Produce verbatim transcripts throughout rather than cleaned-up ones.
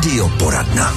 Radioporadna.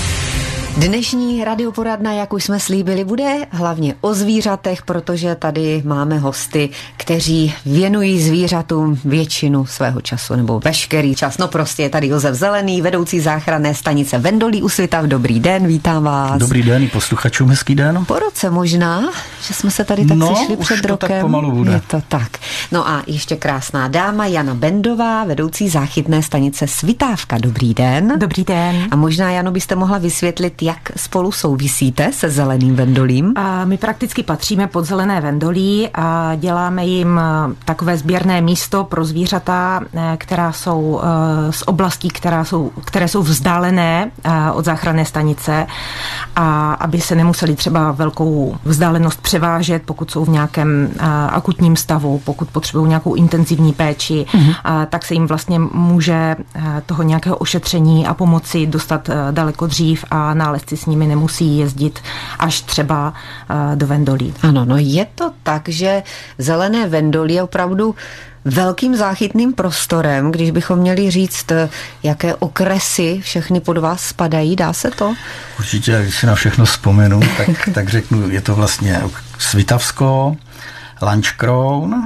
Dnešní radioporadna, jak už jsme slíbili, bude hlavně o zvířatech, protože tady máme hosty, kteří věnují zvířatům většinu svého času, nebo veškerý čas. No prostě je tady Josef Zelený, vedoucí záchranné stanice Vendolí u Svitav. Dobrý den, vítám vás. Dobrý den, i posluchačům hezký den. Po roce možná, že jsme se tady tak no, sešli před to rokem. Tak pomalu bude. Je to tak. No a ještě krásná dáma Jana Bendová, vedoucí záchytné stanice Svitávka. Dobrý den. Dobrý den. A možná, Jano, byste mohla vysvětlit, jak spolu souvisíte se Zeleným Vendolím? A my prakticky patříme pod Zelené Vendolí a děláme jim takové sběrné místo pro zvířata, která jsou z oblastí, která jsou, které jsou vzdálené od záchranné stanice, a aby se nemuseli třeba velkou vzdálenost převážet, pokud jsou v nějakém akutním stavu, pokud potřebují nějakou intenzivní péči, mm-hmm. tak se jim vlastně může toho nějakého ošetření a pomoci dostat daleko dřív a nálezci s nimi nemusí jezdit až třeba do Vendolí. Ano, no je to tak, že Zelené Vendolí je opravdu velkým záchytným prostorem, když bychom měli říct, jaké okresy všechny pod vás spadají, dá se to? Určitě, když si na všechno vzpomenu, tak, tak řeknu, je to vlastně Svitavsko, Lanškroun,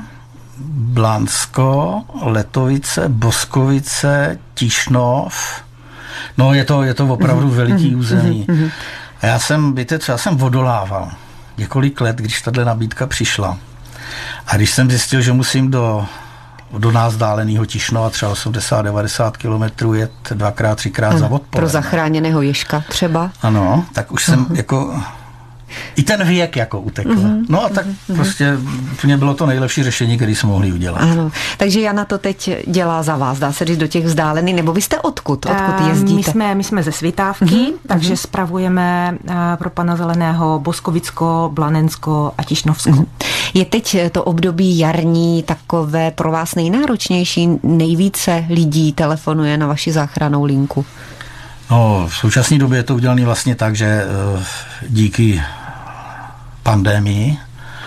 Blansko, Letovice, Boskovice, Tišnov. No je to, je to opravdu veliký území. A já jsem, víte co, já jsem odolával několik let, když tato nabídka přišla. A když jsem zjistil, že musím do, do nás dáleného Tišnova třeba osmdesát devadesát kilometrů jet dvakrát, třikrát ano, za odpoledne. Pro zachráněného ježka třeba. Ano, tak už jsem uh-huh. jako... I ten věk jako utekl. Uh-huh. No a tak uh-huh. prostě úplně bylo to nejlepší řešení, které jsme mohli udělat. Ano, takže Jana to teď dělá za vás, dá se říct, do těch vzdálených, nebo vy jste odkud? Odkud jezdíte? My jsme, my jsme ze Svitávky, uh-huh. takže uh-huh. spravujeme pro pana Zeleného Boskovicko, Blanensko a Tišnovsko. Uh-huh. Je teď to období jarní takové pro vás nejnáročnější? Nejvíce lidí telefonuje na vaši záchrannou linku? No, v současné době je to udělané vlastně tak, že díky pandemii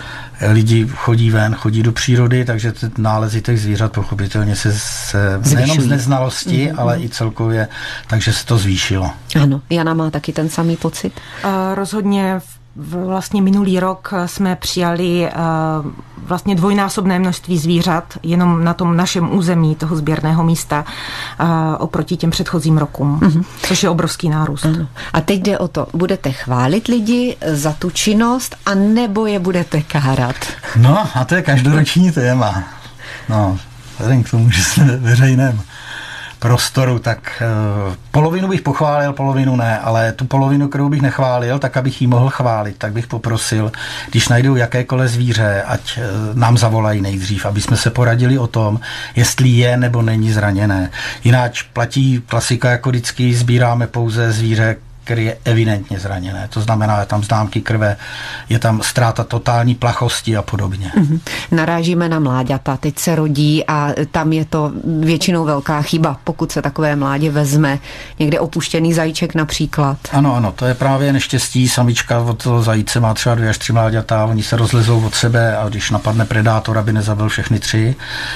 lidi chodí ven, chodí do přírody, takže nálezy těch zvířat pochopitelně se, se nejenom z neznalosti, mm-hmm. ale i celkově, takže se to zvýšilo. Ano, Jana má taky ten samý pocit? Uh, rozhodně vlastně minulý rok jsme přijali uh, vlastně dvojnásobné množství zvířat jenom na tom našem území toho sběrného místa uh, oproti těm předchozím rokům, uh-huh. což je obrovský nárůst. Ano. A teď jde o to, budete chválit lidi za tu činnost, a nebo je budete kárat? No a to je každoroční téma. No, vzhledem k tomu, že jsme ve veřejném prostoru, tak uh, polovinu bych pochválil, polovinu ne, ale tu polovinu, kterou bych nechválil, tak abych ji mohl chválit, tak bych poprosil, když najdou jakékoliv zvíře, ať uh, nám zavolají nejdřív, aby jsme se poradili o tom, jestli je nebo není zraněné. Jináč platí klasika, jako vždycky sbíráme pouze zvíře, který je evidentně zraněné. To znamená, je tam známky krve, je tam ztráta totální plachosti a podobně. Mm-hmm. Narážíme na mláďata, teď se rodí a tam je to většinou velká chyba, pokud se takové mládě vezme. Někde opuštěný zajíček například. Ano, ano, to je právě neštěstí. Samička od toho zajíce má třeba dvě až tři mláďata, oni se rozlezou od sebe a když napadne predátor, aby nezabil všechny tři,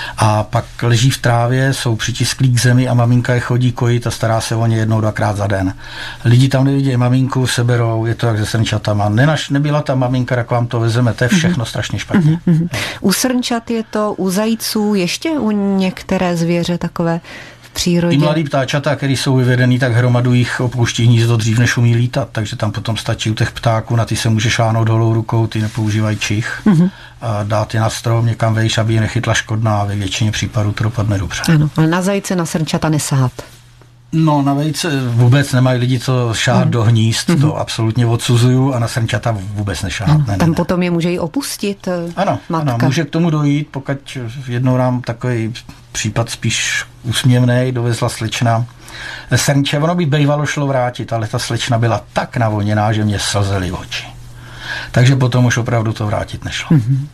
a pak leží v trávě, jsou přitisklí k zemi a maminka je chodí kojit a stará se o ně jednou, dvakrát za den. Lidi tam nevidí maminku, seberou, je to jak se srnčatama. Nenaš, nebyla ta maminka, jak vám to vezeme, to je všechno mm-hmm. strašně špatně. Mm-hmm. U srnčat je to, u zajíců, ještě u některé zvěře takové v přírodě? I mladý ptáčata, který jsou vyvedený, tak hromadu jich opouští hnízdo dřív, než umí lítat, takže tam potom stačí u těch ptáků, na ty se může šáhnout holou rukou, ty nepoužívají čich. Mm-hmm. A dát je na strom někam vejš, aby je nechytla škodná, a ve většině případů to dopadne dobře. Ano, ale na zajíce, na srnčata nesahat. No, na vejce vůbec nemají lidi, co šáhat mm. do hnízd, mm-hmm. to absolutně odsuzuju, a na srnčata vůbec nešáhat. Ano, ne, tam ne, potom je může i opustit ano, matka. Ano, může k tomu dojít, pokud jednou nám takový případ spíš úsměvnej dovezla slečna. Srnče, ono by bývalo šlo vrátit, ale ta slečna byla tak navoněná, že mě slzely oči. Takže potom už opravdu to vrátit nešlo. Mm-hmm.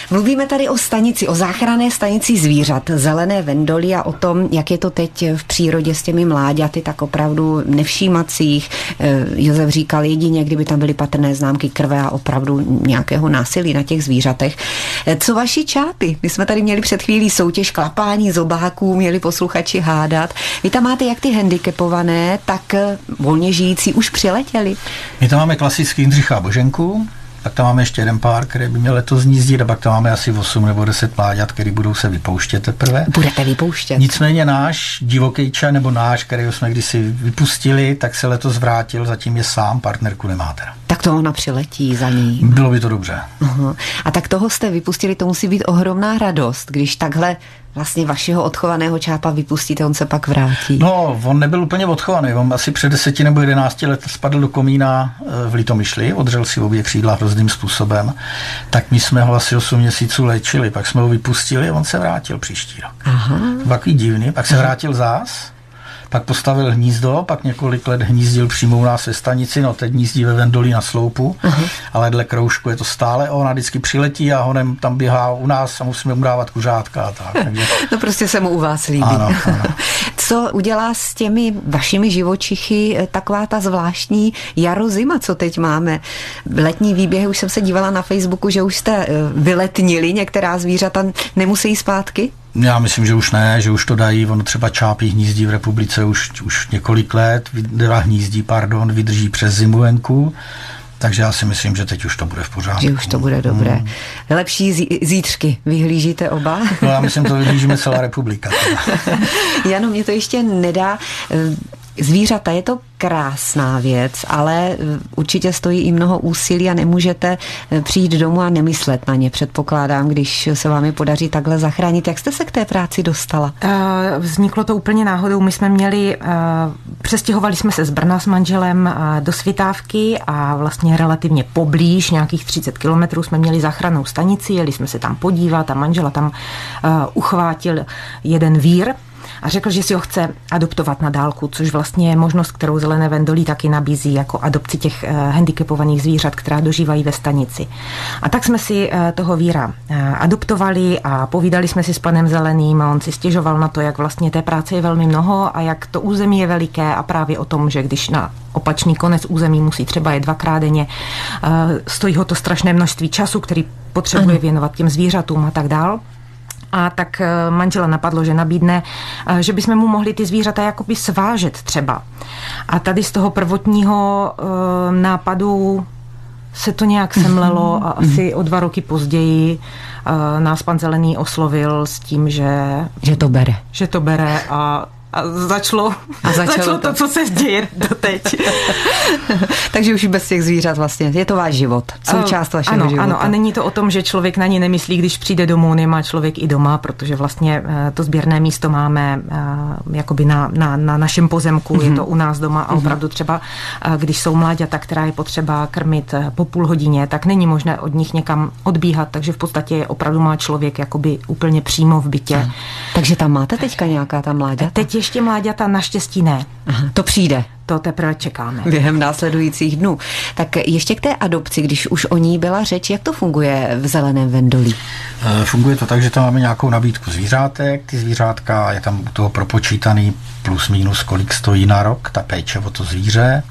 Mluvíme tady o stanici, o záchranné stanici zvířat, Zelené Vendoli a o tom, jak je to teď v přírodě s těmi mláďaty, tak opravdu nevšímacích. Josef říkal, jedině, kdyby tam byly patrné známky krve a opravdu nějakého násilí na těch zvířatech. Co vaši čápy? My jsme tady měli před chvílí soutěž klapání zobáků, měli posluchači hádat. Vy tam máte jak ty handicapované, tak volně žijící už přiletěli? My tam máme klasický Jindřicha a Boženku, pak tam máme ještě jeden pár, který by měl letos znízdit, a pak tam máme asi osm nebo deset mláďat, který budou se vypouštět teprve. Budete vypouštět? Nicméně náš divoký čaj, nebo náš, který jsme kdysi vypustili, tak se letos vrátil, zatím je sám, partnerku nemá teda. Tak to ona přiletí za ní. Bylo by to dobře. Aha. A tak toho jste vypustili, to musí být ohromná radost, když takhle vlastně vašeho odchovaného čápa vypustíte, on se pak vrátí. No, on nebyl úplně odchovaný, on asi před deseti nebo jedenácti let spadl do komína v Litomyšli, odřel si obě křídla hrozným způsobem, tak my jsme ho asi osm měsíců léčili, pak jsme ho vypustili a on se vrátil příští rok. Aha. Takový divný, pak se vrátil zás, pak postavil hnízdo, pak několik let hnízdil přímo u nás ve stanici, no teď hnízdí ve Vendolí na sloupu, uh-huh. ale dle kroužku je to stále, ona vždycky přiletí a honem tam běhá u nás a musíme mu dávat kuřátka a tak. Takže... No prostě se mu u vás líbí. Ano, ano. Co udělá s těmi vašimi živočichy taková ta zvláštní jaro-zima, co teď máme? Letní výběhy, už jsem se dívala na Facebooku, že už jste vyletnili, některá zvířata nemusí zpátky? Já myslím, že už ne, že už to dají, ono třeba čápí hnízdí v republice už, už několik let, teda hnízdí, pardon, vydrží přes zimu venku, takže já si myslím, že teď už to bude v pořádku. Že už to bude dobré. Hmm. Lepší zí, zítřky, vyhlížíte oba? No já myslím, to vyhlížíme celá republika. Jano, mě to ještě nedá. Zvířata, je to krásná věc, ale určitě stojí i mnoho úsilí a nemůžete přijít domů a nemyslet na ně, předpokládám, když se vám je podaří takhle zachránit. Jak jste se k té práci dostala? Vzniklo to úplně náhodou. My jsme měli, přestěhovali jsme se z Brna s manželem do Svitávky a vlastně relativně poblíž, nějakých třicet kilometrů, jsme měli záchrannou stanici, jeli jsme se tam podívat a manžela tam uchvátil jeden vír a řekl, že si ho chce adoptovat na dálku, což vlastně je možnost, kterou Zelené Vendolí taky nabízí jako adopci těch handicapovaných zvířat, která dožívají ve stanici. A tak jsme si toho víra adoptovali a povídali jsme si s panem Zeleným a on si stěžoval na to, jak vlastně té práce je velmi mnoho a jak to území je veliké a právě o tom, že když na opačný konec území musí třeba je dvakrát denně, stojí ho to strašné množství času, který potřebuje věnovat těm zvířatům a tak dál. A tak manžela napadlo, že nabídne, že bychom mu mohli ty zvířata jakoby svážet třeba. A tady z toho prvotního uh, nápadu se to nějak semlelo a asi o dva roky později uh, nás pan Zelený oslovil s tím, že... Že to bere. Že to bere a A začalo, a začalo, začalo to, to, co se děje doteď. Takže už bez těch zvířat vlastně. Je to váš život, součást vašeho ano, života. Ano, a není to o tom, že člověk na ně nemyslí, když přijde domů, nemá člověk i doma, protože vlastně to sběrné místo máme jakoby na, na, na našem pozemku, mm-hmm. je to u nás doma a opravdu třeba, když jsou mláďata, která je potřeba krmit po půl hodině, tak není možné od nich někam odbíhat, takže v podstatě opravdu má člověk jakoby úplně přímo v bytě. Aha. Takže tam máte teďka nějaká ta mláďata? Teď ještě mláďata naštěstí ne. Aha, to přijde. To teprve čekáme. Během následujících dnů. Tak ještě k té adopci, když už o ní byla řeč, jak to funguje v Zeleném Vendolí? Funguje to tak, že tam máme nějakou nabídku zvířátek, ty zvířátka, je tam u toho propočítaný plus minus, kolik stojí na rok ta péče o to zvíře.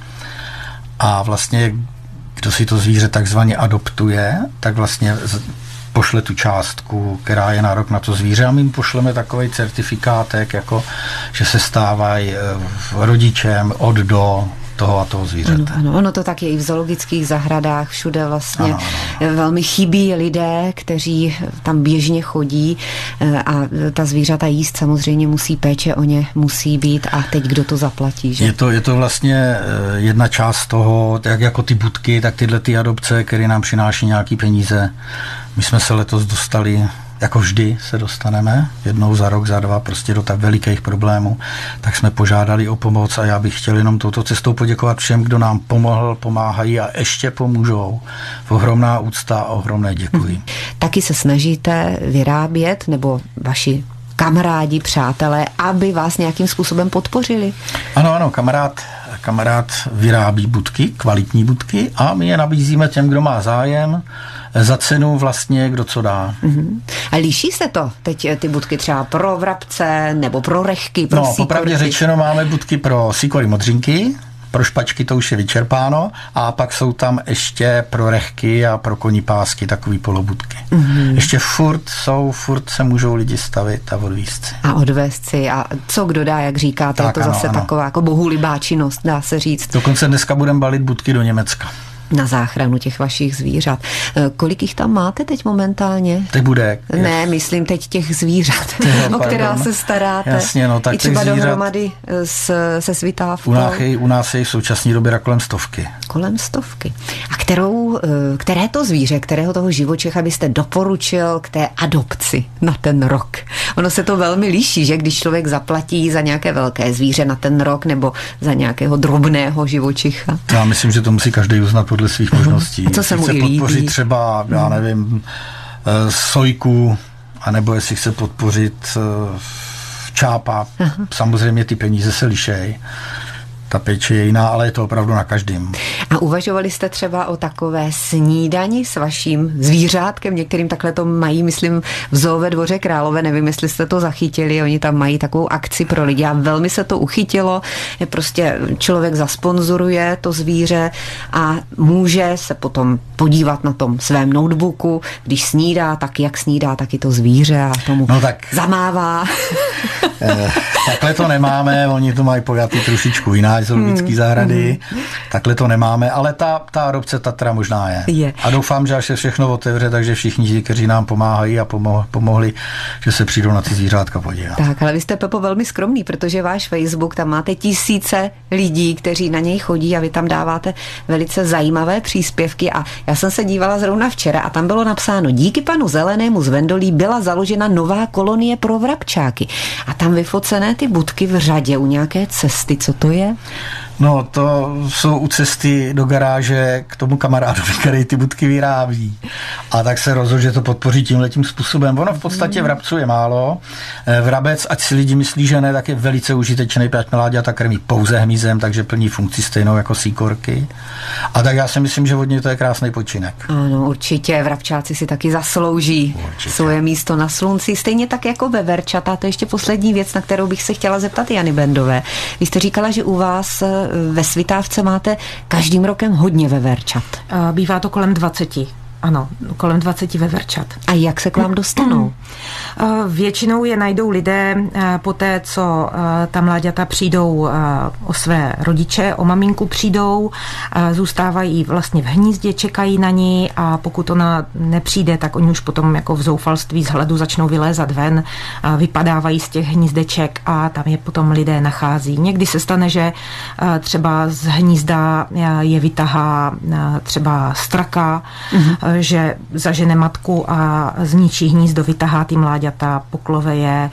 A vlastně, kdo si to zvíře takzvaně adoptuje, tak vlastně pošle tu částku, která je na rok na to zvíře a my jim pošleme takový certifikátek, jako že se stávají rodičem od do toho a toho zvířete. Ano, ano, ono to tak je i v zoologických zahradách, všude vlastně ano, ano. velmi chybí lidé, kteří tam běžně chodí a ta zvířata jíst samozřejmě musí, péče o ně musí být a teď kdo to zaplatí, že? Je to, je to vlastně jedna část toho, jak jako ty budky, tak tyhle ty adopce, které nám přináší nějaký peníze. My jsme se letos dostali, jako vždy se dostaneme, jednou za rok, za dva, prostě do tak velikých problémů, tak jsme požádali o pomoc a já bych chtěl jenom touto cestou poděkovat všem, kdo nám pomohl, pomáhají a ještě pomůžou. Ohromná úcta a ohromné děkuji. Taky se snažíte vyrábět, nebo vaši kamarádi, přátelé, aby vás nějakým způsobem podpořili? Ano, ano, kamarád, kamarád vyrábí budky, kvalitní budky a my je nabízíme těm, kdo má zájem, za cenu vlastně, kdo co dá. Mm-hmm. A líší se to teď ty budky třeba pro vrabce nebo pro rechky, pro No, síkorky? popravdě řečeno máme budky pro síkory modřinky, pro špačky to už je vyčerpáno a pak jsou tam ještě pro rechky a pro koní pásky takový polobudky. Mm-hmm. Ještě furt jsou, furt se můžou lidi stavit a odvízt si. A odvést si. A co kdo dá, jak říkáte, tak, je to ano, zase ano. taková jako bohulibá činnost, dá se říct. Dokonce dneska budeme balit budky do Německa. Na záchranu těch vašich zvířat. Kolik jich tam máte teď momentálně? Teď bude. Ne, myslím teď těch zvířat, o která se staráte. Jasně, no, tak i třeba zvířat, dohromady s, se svitávkou. U nás, je, u nás je v současné době kolem stovky. Kolem stovky. A kterou, které to zvíře, kterého toho živočicha byste doporučil k té adopci na ten rok? Ono se to velmi líší, že když člověk zaplatí za nějaké velké zvíře na ten rok nebo za nějakého drobného živočicha. Já myslím, že to musí každý uznat podle svých možností. A co se mu chce i líbí? podpořit třeba, já nevím, sojku, anebo jestli chce podpořit čápa. Aha. Samozřejmě ty peníze se lišej. Ta péče je jiná, ale je to opravdu na každém. A uvažovali jste třeba o takové snídani s vaším zvířátkem? Některým takhle to mají, myslím, v zoo ve Dvoře Králové, nevím, jestli jste to zachytili, oni tam mají takovou akci pro lidi a velmi se to uchytilo. Je prostě člověk zasponzoruje to zvíře a může se potom podívat na tom svém notebooku, když snídá, tak jak snídá, tak i to zvíře a tomu no tak, zamává. Eh, takhle to nemáme, oni to mají pojatý trošičku jiná, zoologické zahrady, mm. takhle to nemáme, ale ta, ta adopce Tatra možná je. je. A doufám, že až se všechno otevře, takže všichni, kteří nám pomáhají a pomo- pomohli, že se přijdou na ty zvířátka podívat. Tak, ale vy jste, Pepo, velmi skromný, protože váš Facebook, tam máte tisíce lidí, kteří na něj chodí a vy tam dáváte velice zajímavé příspěvky a já jsem se dívala zrovna včera a tam bylo napsáno: díky panu Zelenému z Vendolí byla založena nová kolonie pro vrabčáky. A tam vyfocené ty budky v řadě u nějaké cesty. Co to je? No, to jsou u cesty do garáže k tomu kamarádovi, který ty budky vyrábí. A tak se rozhodl, že to podpoří tímhletím způsobem. Ono v podstatě vrabců je málo. Vrabec, ať si lidi myslí, že ne, tak je velice užitečný, protože mláďata krmí pouze hmyzem, takže plní funkci stejnou jako síkorky. A tak já si myslím, že od něj to je krásný počinek. Ano, určitě. Vrabčáci si taky zaslouží určitě svoje místo na slunci. Stejně tak jako veverčata. To je ještě poslední věc, na kterou bych se chtěla zeptat Jany Bendové. Vy jste říkala, že u vás ve Svitávce máte každým rokem hodně veverčat. Bývá to kolem dvaceti. Ano, kolem dvaceti veverčat. A jak se k vám dostanou? Většinou je najdou lidé po té, co ta mláďata přijdou o své rodiče, o maminku přijdou, zůstávají vlastně v hnízdě, čekají na ní a pokud ona nepřijde, tak oni už potom jako v zoufalství z hladu začnou vylézat ven, vypadávají z těch hnízdeček a tam je potom lidé nachází. Někdy se stane, že třeba z hnízda je vytahá třeba straka, mm-hmm. že zažene matku a zničí hnízdo, vytahá ty mláďata, poklove je.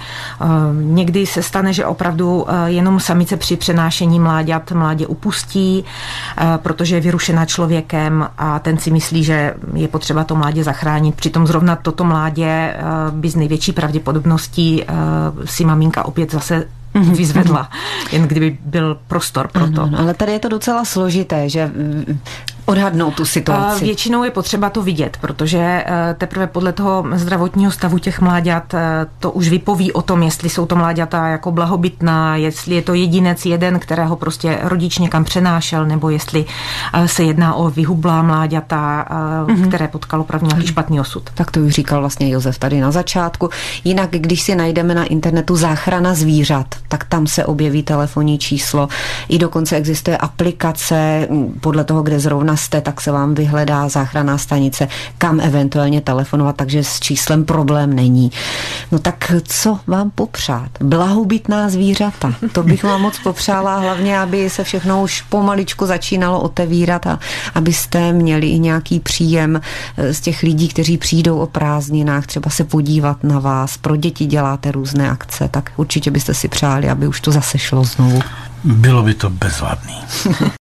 Někdy se stane, že opravdu jenom samice při přenášení mláďat mládě upustí, protože je vyrušená člověkem a ten si myslí, že je potřeba to mládě zachránit. Přitom zrovna toto mládě by z největší pravděpodobností si maminka opět zase vyzvedla, jen kdyby byl prostor pro to. Ano, ale tady je to docela složité, že odhadnout tu situaci. Většinou je potřeba to vidět, protože teprve podle toho zdravotního stavu těch mláďat to už vypoví o tom, jestli jsou to mláďata jako blahobytná, jestli je to jedinec jeden, kterého prostě rodič někam přenášel, nebo jestli se jedná o vyhublá mláďata, mm-hmm. které potkalo pravděpodobně nějaký špatný osud. Tak to už říkal vlastně Josef tady na začátku. Jinak, když si najdeme na internetu záchrana zvířat, tak tam se objeví telefonní číslo. I dokonce existuje aplikace, podle toho, kde zrovna jste, tak se vám vyhledá záchranná stanice, kam eventuálně telefonovat, takže s číslem problém není. No tak co vám popřát? Blahobytná zvířata. To bych vám moc popřála, hlavně, aby se všechno už pomaličku začínalo otevírat a abyste měli i nějaký příjem z těch lidí, kteří přijdou o prázdninách, třeba se podívat na vás. Pro děti děláte různé akce, tak určitě byste si přáli, aby už to zase šlo znovu. Bylo by to bezvadný.